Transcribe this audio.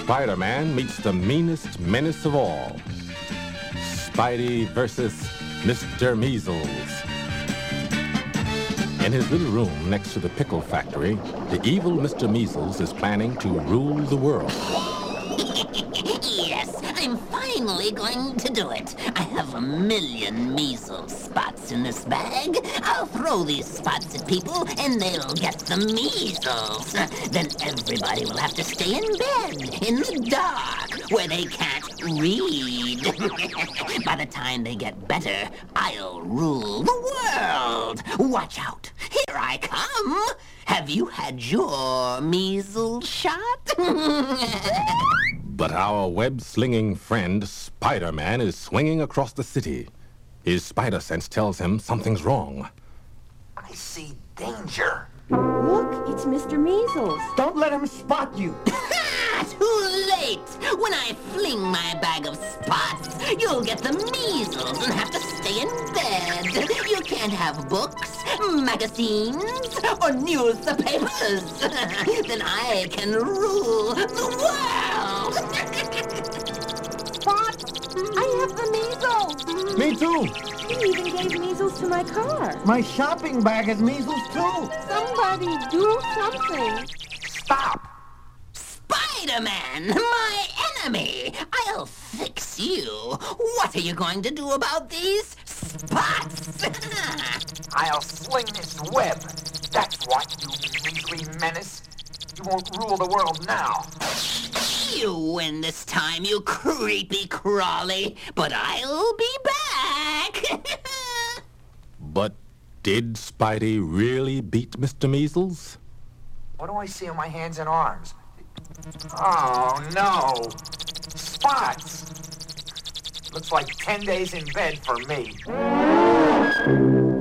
Spider-Man meets the meanest menace of all. Spidey versus Mr. Measles. In his little room next to the pickle factory, the evil Mr. Measles is planning to rule the world. Yes, I'm finally going to do it. I have 1,000,000 measles spots in this bag. I'll throw these spots at people and they'll get the measles. Then everybody will have to stay in bed, in the dark, where they can't read. By the time they get better, I'll rule the world. Watch out. Here I come. Have you had your measles shot? But our web-slinging friend, Spider-Man, is swinging across the city. His spider sense tells him something's wrong. I see danger. Look, it's Mr. Measles. Don't let him spot you. Too late! When I fling my bag of spots, you'll get the measles and have to stay in bed. You can't have books, magazines, or newspapers. Then I can rule the world! Spot, I have the measles. Me too. He even gave measles to my car. My shopping bag has measles too. Somebody do something. Stop. Spider-Man, my enemy! I'll fix you. What are you going to do about these spots? I'll sling this web. That's what, you measly menace. You won't rule the world now. You win this time, you creepy crawly, but I'll be back. But did Spidey really beat Mr. Measles? What do I see on my hands and arms? Oh, no. Spots. Looks like 10 days in bed for me.